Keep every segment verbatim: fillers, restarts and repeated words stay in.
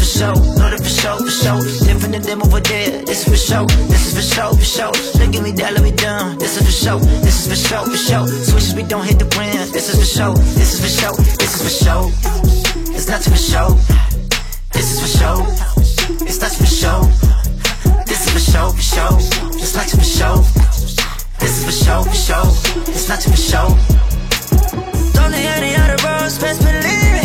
show, know that for sure, for sure. Different than them over there, this is for sure. This is for sure, for sure. Look at me, that let me down. This is for sure, this is for sure, for sure. Switches, we don't hit the brand. This is for sure, this is for sure, this is for sure. It's not for sure. This is for sure. It's not for sure. This is for sure, for sure. It's not for sure. This is for sure, for sure. It's not for sure. Don't need any other roads, best believe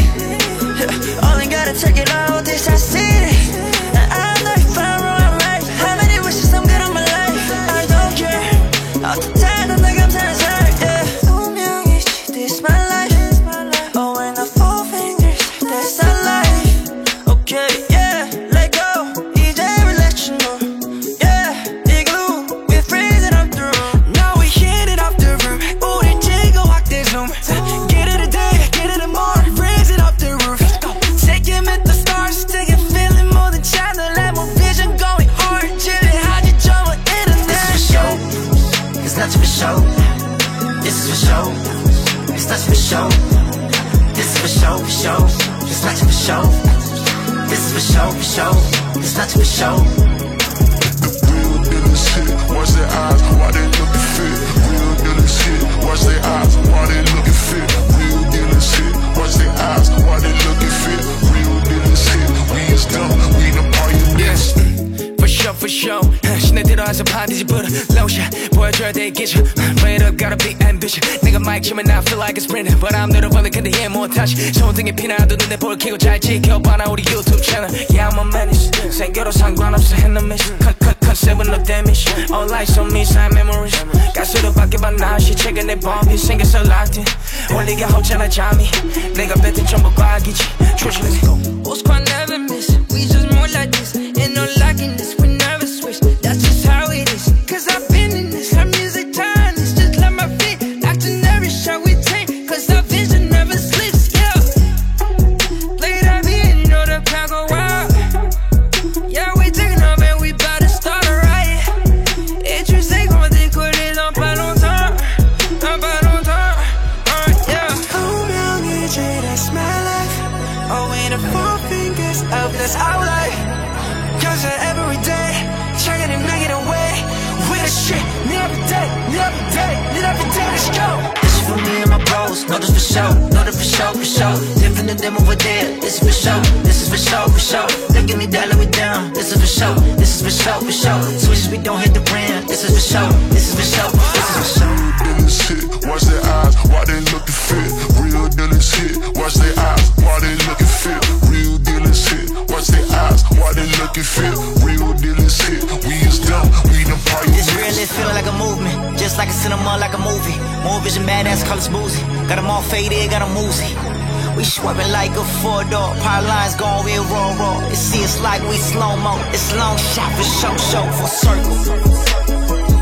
it. Only gotta take it all, this I see it. And I'm not far wrong, right. How many wishes I'm good on my life? I don't care. All the time, I think I'm trying to say, yeah. This my life. Oh, and the four fingers, that's our life. Okay, yeah, let go. E J will let you know. Yeah, igloo, we're freezing up the room. Now we hit it off the roof. Ooh, the jiggle walk this room. Get it today, get it tomorrow. Raise it up the roof. Take him at the stars, take it feeling more than China. Let my vision going hard. Chillin', how'd you jump on internet? This is for show. It's not for show. This is for show. It's not for show. This is for show, for show. It's not for show. This is for show, for show. It's not for show. The real deal is hit. Watch their eyes, why they looking fit? Real deal is hit. Watch their eyes, why they looking fit? Real deal is hit. Watch their eyes, why they looking fit? Real deal is hit. We is dumb, we the pioneers. For sure, for sure. 신내 들어와서 반드시 불어 lotion 보여줘야 돼 기준. Wait up, gotta be ambitious. 내가 마이크 치면 I feel like a sprinter, but I'm 늘어버린 근데 얘 못하지. 손등에 피나도 눈에 볼 켜고 잘 지켜봐라 우리 유튜브 채널. Yeah, I'm a menace. 생겨도 상관없어 핸드미스. 컨셉은 no damage. All eyes on me, sign memories. 가수로 바뀌어봐 나시 최근에 범이 생겨서 locked in. 올리게 하잖아 잠이. 내가 뱉은 전부 과학이지. 조심해. Old squad never miss. We just more like this. Ain't no locking this. We never switch. That's just how it is. Cause I've been in this. Our music time is just like my feet. Locked in every shot we take. Cause our vision never sleeps. Yeah. Play that beat and you know the crowd go wild. Yeah, we taking off and we bout to start a riot. Et tu sais qu'on va décoller dans pas longtemps. Dans pas longtemps. Uh, yeah. Oh, young E J, that's my life. Oh, and the four fingers up, that's our life. Cause every day, trying to make it away. With a shit, never day, never day, never day, let's go. This is for me and my bros, know this for sure, know this for sure, for sure. Different than them over there, this is for sure, this is for sure, for sure. Look at me, that let me down, this is for sure, this is for sure, for sure. Switches, we don't hit the brand, this is for sure, this is for sure, this is for sure. Real deal is hit. Watch their eyes, why they looking fit? Real deal is hit. Watch their eyes, why they looking fit? Real deal is hit. Watch their eyes, why they looking fit? Real deal is hit. We is dumb, we the pioneers. This real is feeling like a movement, just like a cinema, like a movie. More vision, badass, colors boozy. Got them all faded, got them woozy. We swerving like a four door, power lines going real raw, raw. It see it's like we slow mo. It's long shot for show, show, for circle.